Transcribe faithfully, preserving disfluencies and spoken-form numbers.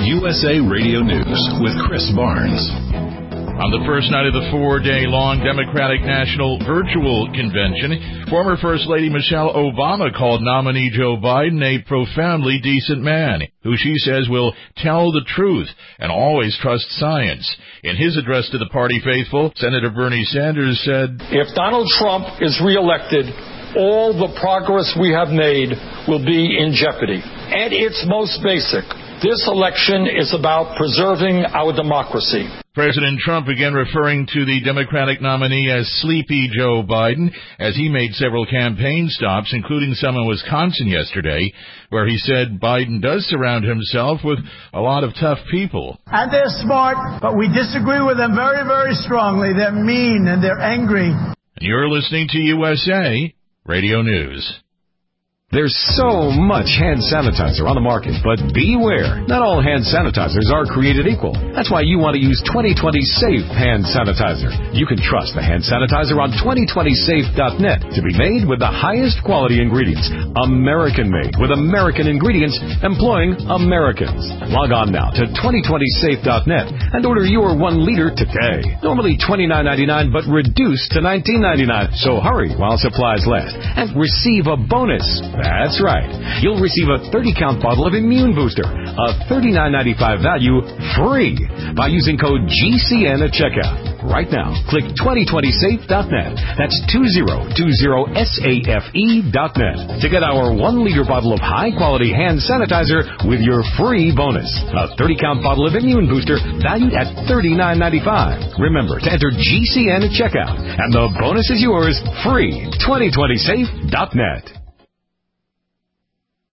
U S A Radio News with Chris Barnes. On the first night of the four-day-long Democratic National Virtual Convention, former First Lady Michelle Obama called nominee Joe Biden a profoundly decent man, who she says will tell the truth and always trust science. In his address to the party faithful, Senator Bernie Sanders said, "If Donald Trump is reelected, all the progress we have made will be in jeopardy. At its most basic, this election is about preserving our democracy." President Trump again referring to the Democratic nominee as Sleepy Joe Biden as he made several campaign stops, including some in Wisconsin yesterday, where he said Biden does surround himself with a lot of tough people. And they're smart, but we disagree with them very, very strongly. They're mean and they're angry. And you're listening to U S A Radio News. There's so much hand sanitizer on the market, but beware. Not all hand sanitizers are created equal. That's why you want to use twenty twenty Safe Hand Sanitizer. You can trust the hand sanitizer on twenty twenty safe dot net to be made with the highest quality ingredients. American-made with American ingredients employing Americans. Log on now to twenty twenty safe dot net and order your one liter today. Normally twenty-nine ninety-nine, but reduced to nineteen ninety-nine. So hurry while supplies last and receive a bonus. That's right. You'll receive a thirty count bottle of Immune Booster, a thirty-nine ninety-five value, free by using code G C N at checkout. Right now, click twenty twenty safe dot net. That's twenty twenty safe dot net to get our one liter bottle of high-quality hand sanitizer with your free bonus. A thirty count bottle of Immune Booster valued at thirty-nine ninety-five. Remember to enter G C N at checkout, and the bonus is yours free. twenty twenty safe dot net.